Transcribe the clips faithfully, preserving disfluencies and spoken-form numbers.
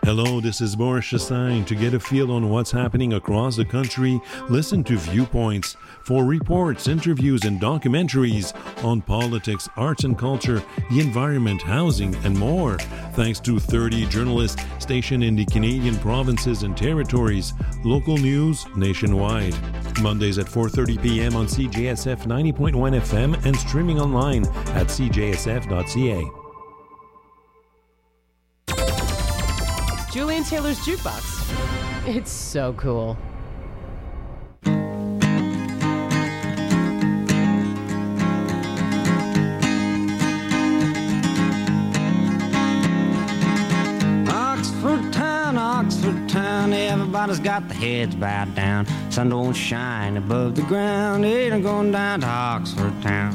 Hello, this is Boris Chassagne. To get a feel on what's happening across the country, listen to Viewpoints for reports, interviews, and documentaries on politics, arts and culture, the environment, housing, and more. Thanks to thirty journalists stationed in the Canadian provinces and territories. Local news nationwide. Mondays at four thirty p.m. on C J S F ninety point one F M and streaming online at c j s f dot c a. Julian Taylor's Jukebox. It's so cool. Oxford town, Oxford town, everybody's got their heads bowed down. Sun don't shine above the ground, it ain't going down to Oxford town.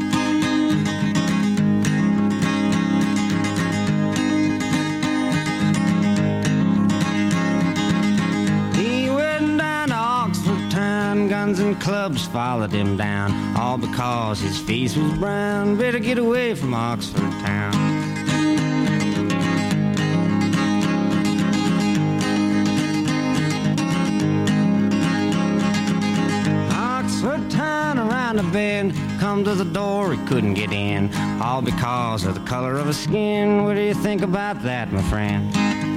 Guns and clubs followed him down, all because his face was brown. Better get away from Oxford town. Oxford town around the bend, come to the door, he couldn't get in, all because of the color of his skin. What do you think about that, my friend?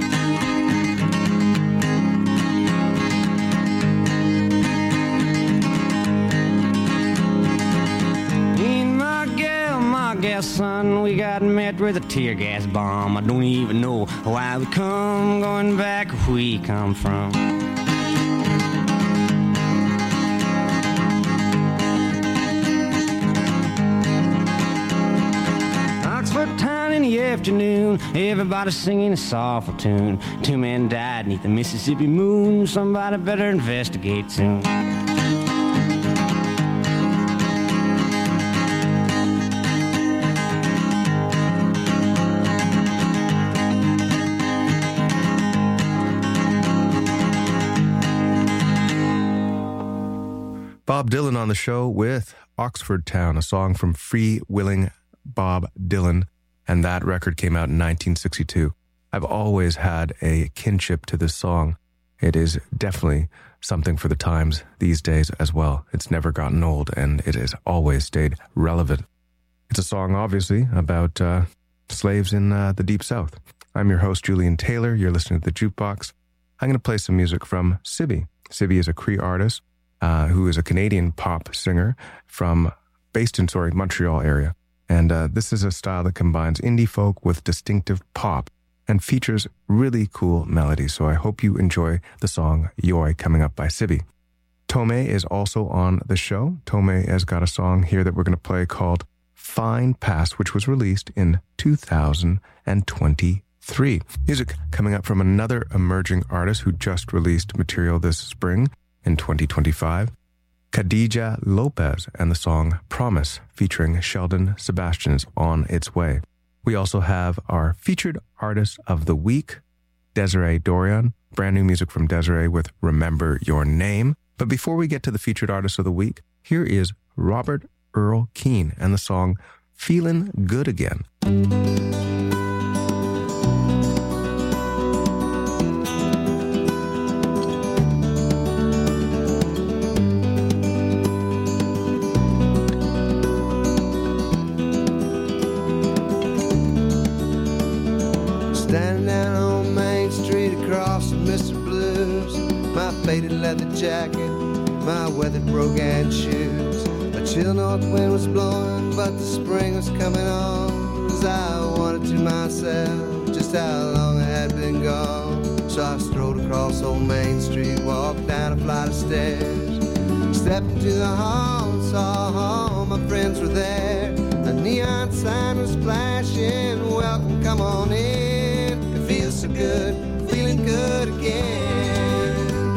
Guess, son, we got met with a tear gas bomb. I don't even know why we come, going back where we come from. Oxford town in the afternoon, everybody singing a soulful tune. Two men died neath the Mississippi moon. Somebody better investigate soon. Bob Dylan on the show with Oxford Town, a song from Free Willing Bob Dylan, and that record came out in nineteen sixty-two. I've always had a kinship to this song. It is definitely something for the times these days as well. It's never gotten old, and it has always stayed relevant. It's a song, obviously, about uh, slaves in uh, the Deep South. I'm your host, Julian Taylor. You're listening to The Jukebox. I'm going to play some music from Sibi. Sibi is a Cree artist Uh, who is a Canadian pop singer from, based in, sorry, Montreal area. And uh, this is a style that combines indie folk with distinctive pop and features really cool melodies. So I hope you enjoy the song Yoy coming up by Sibi. Tomei is also on the show. Tomei has got a song here that we're going to play called Fine Past, which was released in two thousand twenty-three. Music coming up from another emerging artist who just released material this spring. In twenty twenty-five, Khadija Lopez and the song Promise featuring Sheldon Sebastian is on its way. We also have our featured artist of the week, Desiree Dorian, brand new music from Desiree with Remember Your Name. But before we get to the featured artist of the week, here is Robert Earl Keen and the song Feelin' Good Again. Standing down on Main Street across from Mister Blues, my faded leather jacket, my weathered brogan shoes. A chill north wind was blowing, but the spring was coming on. As I wondered to myself just how long I had been gone. So I strolled across old Main Street, walked down a flight of stairs, stepped into the hall, saw all my friends were there. A neon sign was flashing, welcome, come on in. Feels so good, feeling good again.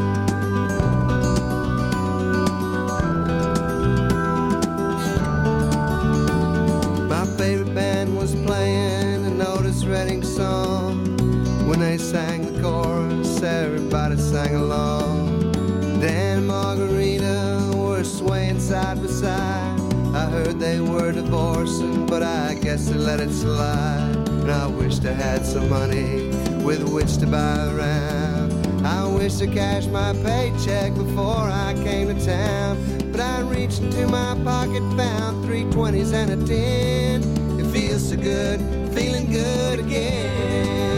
My favorite band was playing an Otis Redding song. When they sang the chorus, everybody sang along. Dan and Margarita were swaying side by side. I heard they were divorcing, but I guess they let it slide. And I wished I had some money with which to buy a round. I wish to cash my paycheck before I came to town, but I reached into my pocket, found three twenties and a ten. It feels so good, feeling good again.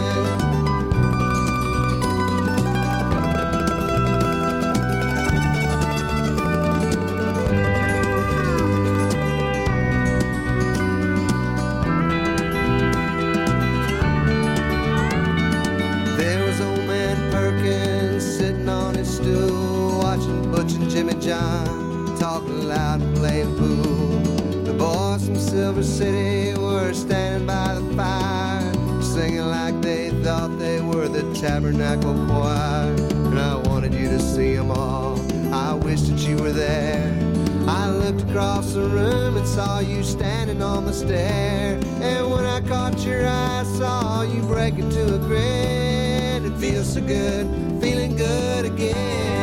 Jimmy John talking loud and playing pool. The boys from Silver City were standing by the fire, singing like they thought they were the Tabernacle Choir. And I wanted you to see them all. I wish that you were there. I looked across the room and saw you standing on the stair. And when I caught your eye, I saw you break into a grin. It feels so good, feeling good again.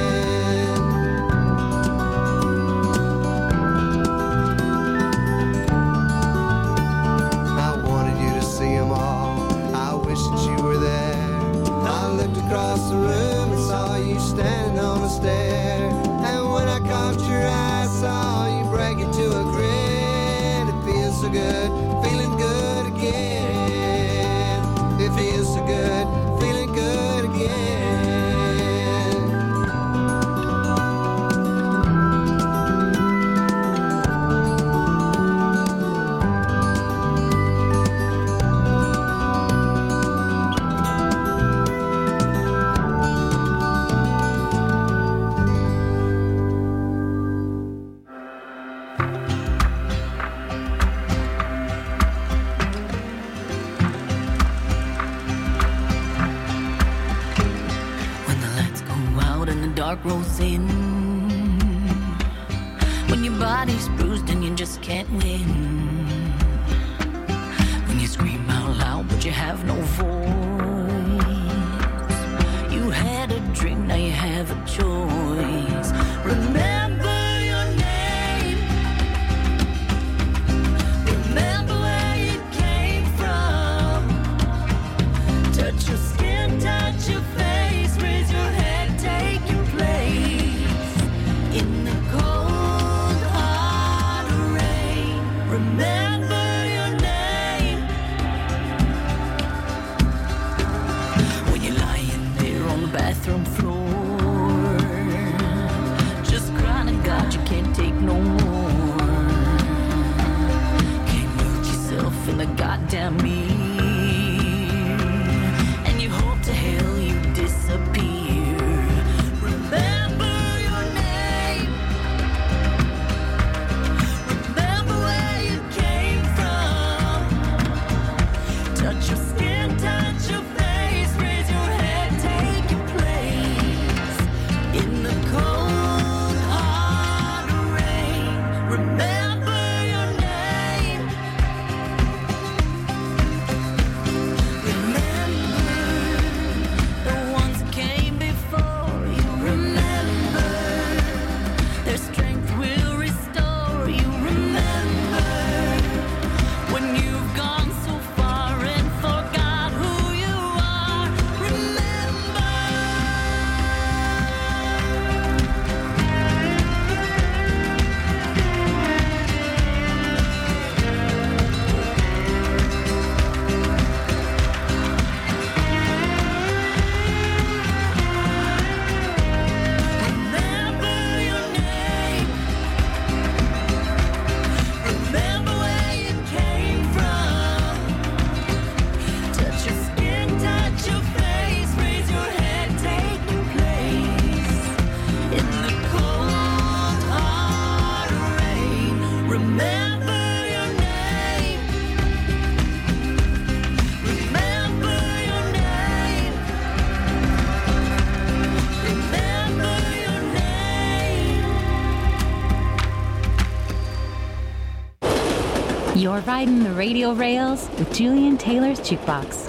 Across the room and saw you standing on the stair. And when I caught your eye, I saw you break into a grin. It feels so good, feeling good again. It feels so good, feeling good again. Rolls in when your body's bruised and you just can't win, when you scream out loud but you have no voice. You had a dream, now you have a choice. Remember your name, remember where you came from. Touch your skin, touch your face, raise your head, take your in the cold hard rain. Remember your name. When you're lying there on the bathroom floor, just crying to God you can't take no more. Can't look yourself in the goddamn mirror, and you hope to hell you disappear. Remember your skin, touch your face, raise your head, take your place in the cold hard rain. Remember your name. Remember the ones that came before you. Remember their strength will restore you. Remember when you've gone so far and forgot who you are. Remember. Remember your name. Remember where you came from. Touch your skin, touch your face, raise your head, take your place in the cold hard rain. Remember your name. Remember your name. Remember your name. You're riding the radio rails with Julian Taylor's Jukebox.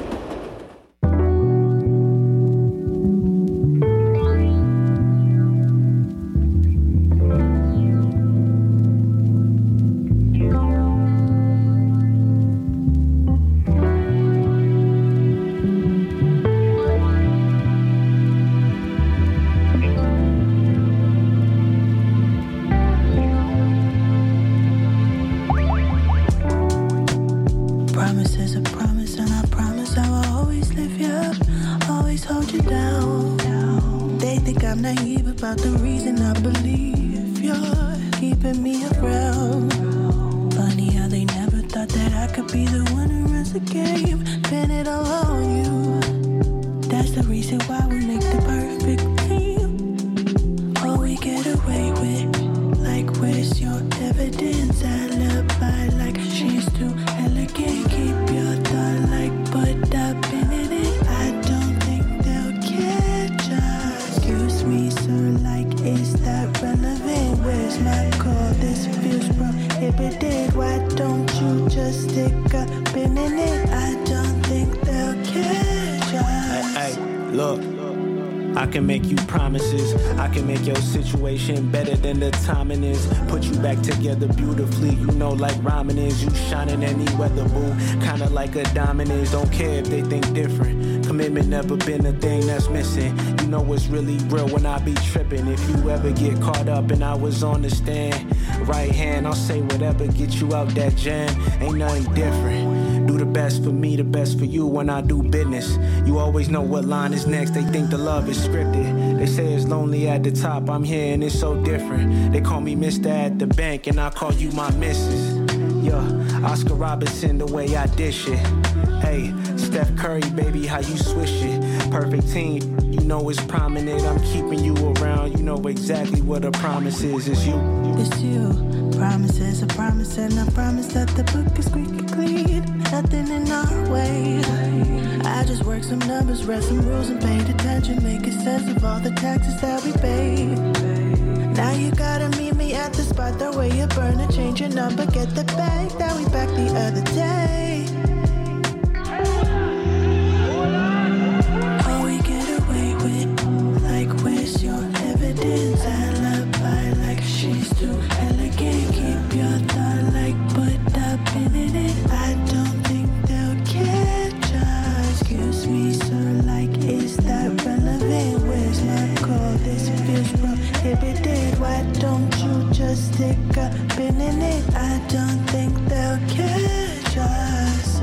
about the reason I believe you're keeping me around. Funny how they never thought that I could be the one who runs the game. Pin it all on you. That's the reason why we make the perfect team. All we get away with, like where's your evidence? Alibi like she's too elegant. Keep your thought like put up in it. I don't think they'll catch us. Excuse me, sir, like is that relevant? Where's my call? This feels prohibited. Why don't you just stick up in it? I don't think they'll catch us. Hey, hey, look, I can make you promises. I can make your situation better than the timing is. Put you back together beautifully. You know like rhyming is. You shining any weather, boo. Kinda like a diamond is. Don't care if they think different. Commitment never been a thing that's missing. You know what's really real when I be tripping. If you ever get caught up and I was on the stand, right hand, I'll say whatever, get you out that jam. Ain't nothing different. Do the best for me, the best for you when I do business. You always know what line is next. They think the love is scripted. They say it's lonely at the top. I'm here and it's so different. They call me Mister at the bank and I call you my missus. Yeah, Oscar Robertson, the way I dish it. Hey, Steph Curry, baby, how you swish it. Perfect team, you know it's prominent. I'm keeping you around. You know exactly what a promise is. It's you. It's you. Promises a promise, and I promise that the book is squeaky clean. Nothing in our way. I just worked some numbers, read some rules, and paid attention, making sense of all the taxes that we pay. Now you gotta meet me at the spot, the way you burn and change your number, get the bag that we backed the other day. All we get away with, like where's your evidence? Alibi like she's too elegant. Keep your thought like put up in it. I don't think they'll catch us. Excuse me, sir, like is that relevant? Where's my call? This feels prohibited. Why don't you just stick up in it? I don't think they'll catch us.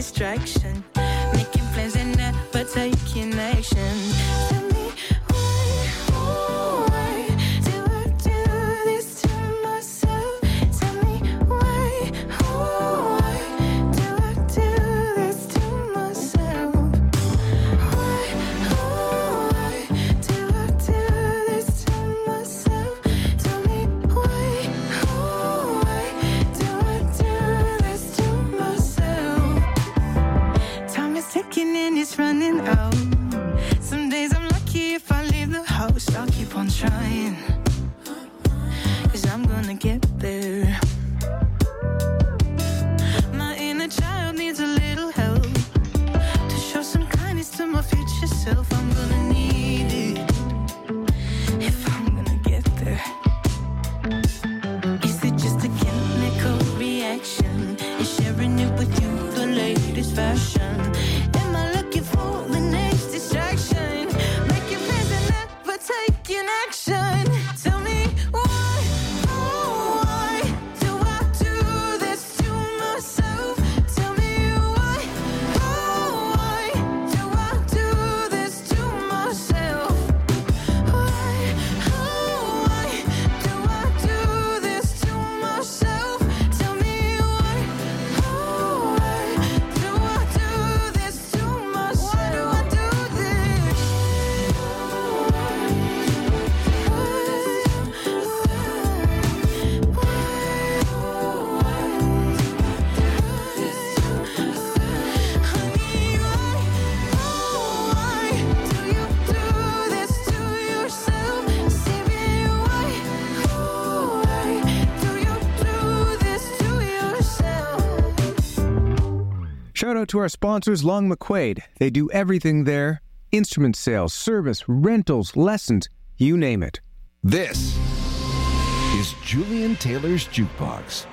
distraction. Making plans and never taking action. Tell me why, why do I do this to myself? Tell me why, why do I do this to myself? Why, why do I do this to myself? Tell me why, why do I do this to myself? Time is ticking and it's running out. Some days I'm lucky if I leave the house. I'll keep on trying, 'cause I'm gonna get there. My inner child needs a little help to show some kindness to my future self. I'm gonna need it if I'm gonna get there. Is it just a chemical reaction? Is sharing it with you the latest fashion? Am I looking for the next distraction? Making plans and never taking action. Tell me why, why do I do this to myself? Tell me why, why do I do this to myself? Why, why do I do this to myself? Tell me why, why do I do this to myself? Why do I do this? Honey, why, why do you do this to yourself? Say me why, why do you do this to yourself? Shout out to our sponsors, Long McQuaid. They do everything there. Instrument sales, service, rentals, lessons, you name it. This is Julian Taylor's Jukebox.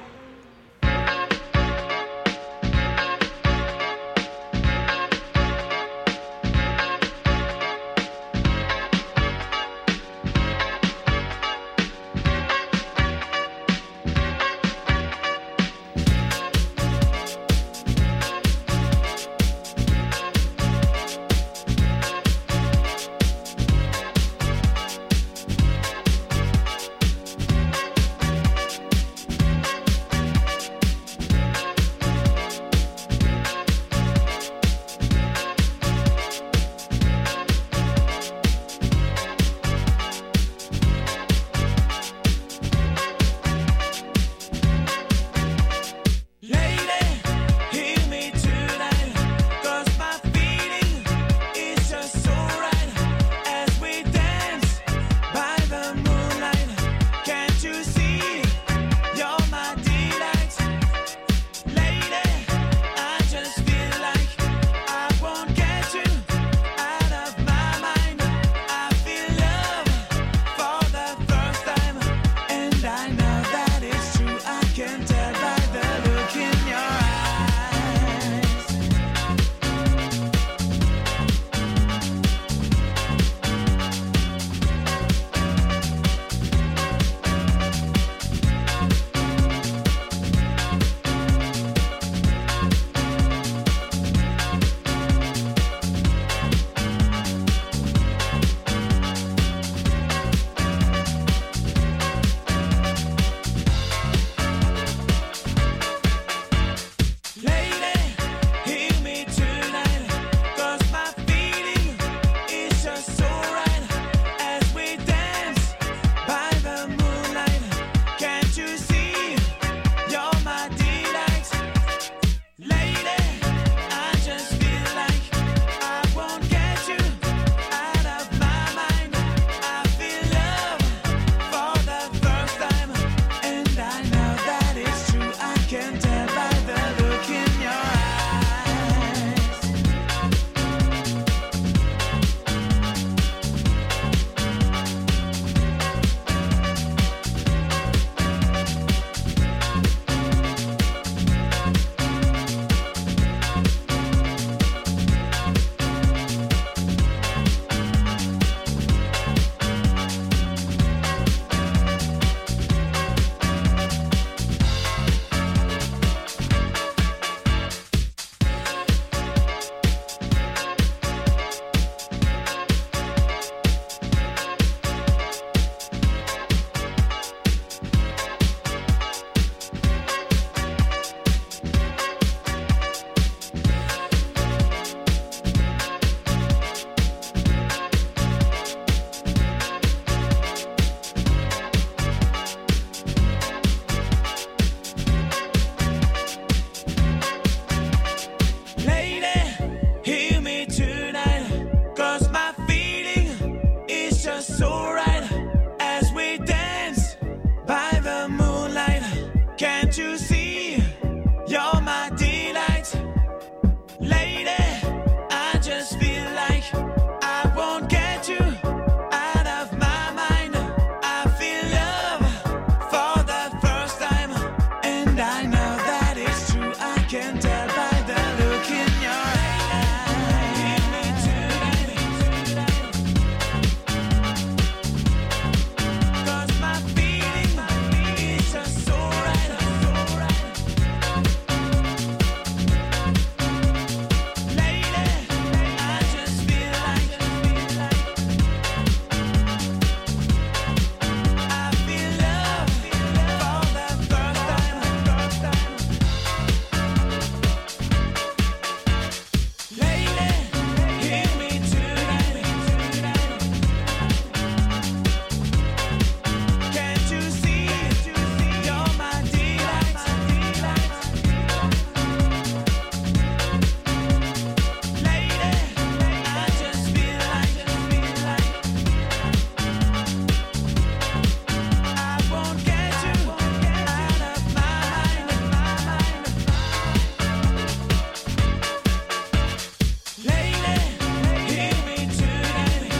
Can't you see? You're my delight. Lady, I just feel like I won't get you out of my mind. I feel love for the first time, and I know that it's true. I can tell by the look in your eye. Give me tonight, 'cause my feeling is just so right, so right. Lady, I just feel like I feel love for the first time. Lady, hear me tonight. Can't you see? You're my delight. Lady, I just feel like I won't get you out of my mind. Lady, hear me tonight.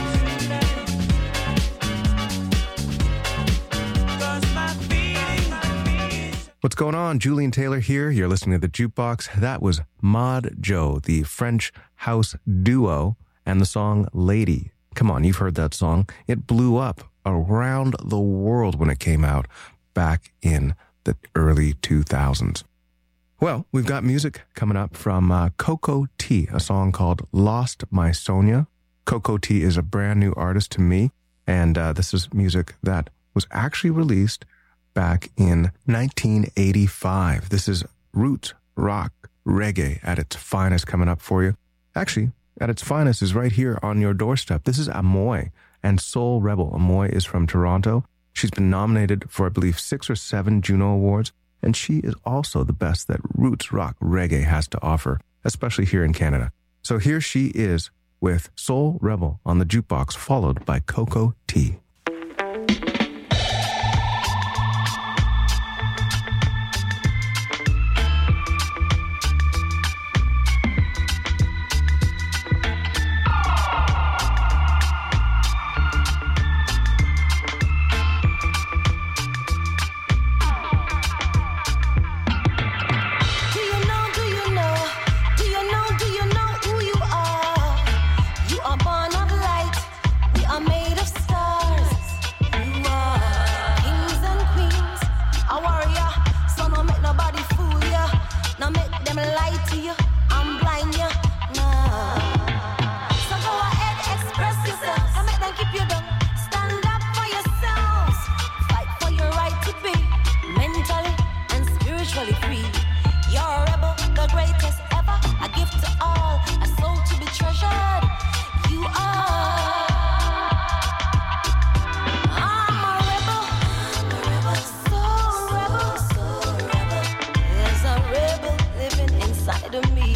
'Cause my feeling is What's going on? Julian Taylor here. You're listening to The Jukebox. That was Mod Joe, the French house duo, and the song Lady. Come on, you've heard that song. It blew up around the world when it came out back in the early two thousands. Well, we've got music coming up from uh, Coco T, a song called Lost My Sonia. Coco T is a brand new artist to me, and uh, this is music that was actually released back in nineteen eighty-five. This is roots, rock, reggae at its finest coming up for you. Actually, at its finest is right here on your doorstep. This is Amoy and Soul Rebel. Amoy is from Toronto. She's been nominated for, I believe, six or seven Juno Awards, and she is also the best that roots, rock, reggae has to offer, especially here in Canada. So here she is with Soul Rebel on the Jukebox, followed by Coco T. Do you know, do you know, do you know, do you know who you are? You are born of light, we are made of stars. You are kings and queens, a warrior, so no make nobody fool ya. No make them lie to you, I'm blind ya, nah. So go ahead, express yourself, don't make them keep you down. Stand up for yourselves, fight for your right to be mentally and spiritually free. You're a rebel, the greatest ever, a gift to all, a soul to be treasured. You are. I'm a rebel, I'm a rebel, soul rebel, soul rebel. There's a rebel living inside of me.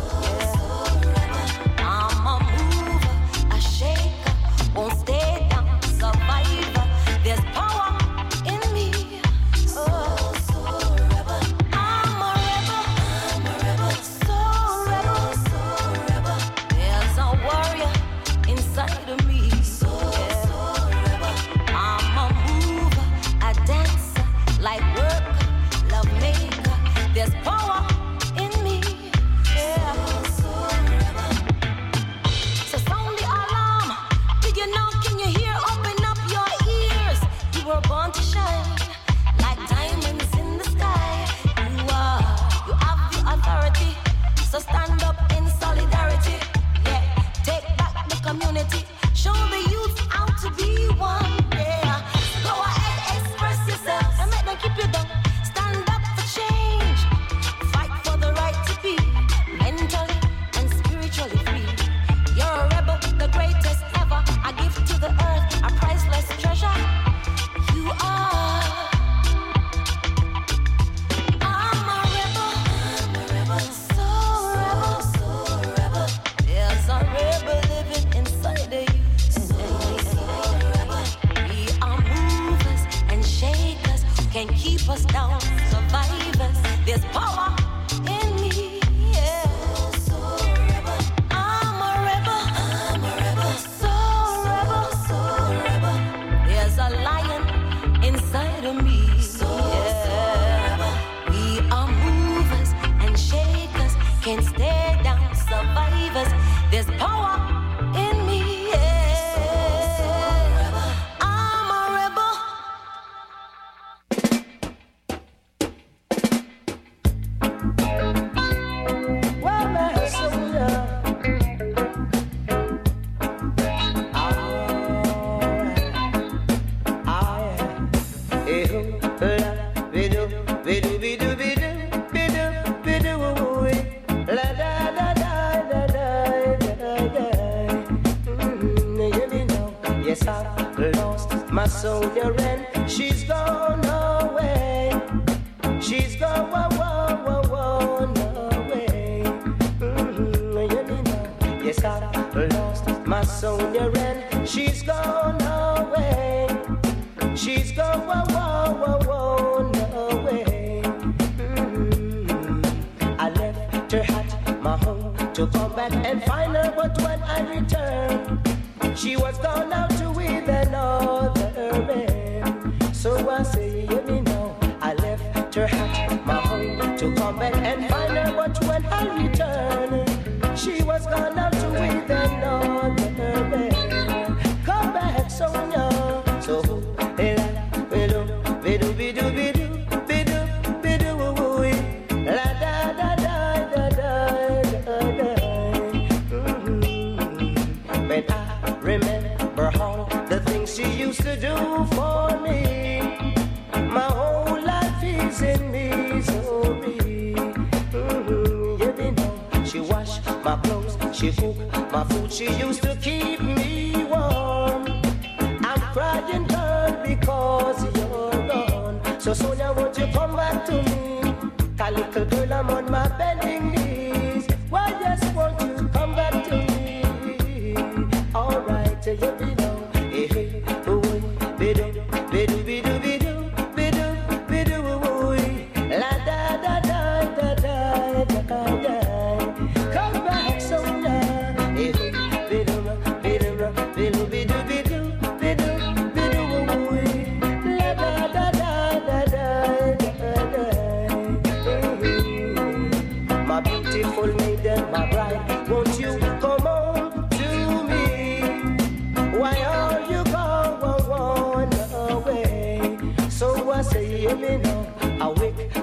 Yeah. I'm a mover, a shaker, won't stay down, survivor. There's power in me. Oh, soul rebel. I'm a rebel, I'm a rebel, soul rebel, soul rebel. There's a warrior inside of me. Soul rebel. I'm a mover, a dancer, light worker, love maker. There's power in me. Yeah. Soul rebel. So sound the alarm. Did you know? Can you hear? Open up your ears. You were born to shine like diamonds in the sky. You are. You have the authority. So stand up in solidarity. Yeah. Take back the community. Show the youth how to be one. Yeah. Go ahead, express yourself. Don't make them keep you down. Stand up for change. bidu bidu bidu bidu bidu la da da da da da da da. You know, yes I've lost my Sonia and she's gone away. She's gone whoa, whoa, whoa, away. Mm-hmm. You know, yes I've lost my Sonia and she's gone away. She's gone whoa, whoa, whoa, away. Mm-hmm. I left her at my home to come back and find her, but when I returned, she was gone out to with another man. So I say, you know, I left her at my home to come back and find her, but when I returned, she was gone out to with another man. Come back, Sonia. So bidu bidu bidu bidu bidu bidu la da da da da da da da. When I remember all the things she used to do for me, my whole life is in misery. Mm-hmm. You know, she washed my clothes, she cooked my food, she used to keep me warm. I'm crying, girl, because you're gone. So Sonia, won't you come back to me? A little girl, I'm on my bending knees. Why, yes, won't you come back to me? All right, you know, hey, hey, ooh, bidu, bidu, bidu, bidu, bidu, bidu, ooh, la da da da da da da da. Come back, Sonia, hey, hey, bidu, bidu, bidu, bidu, bidu, bidu, bidu, ooh, la da da da da da da da. My beautiful maiden, my bride.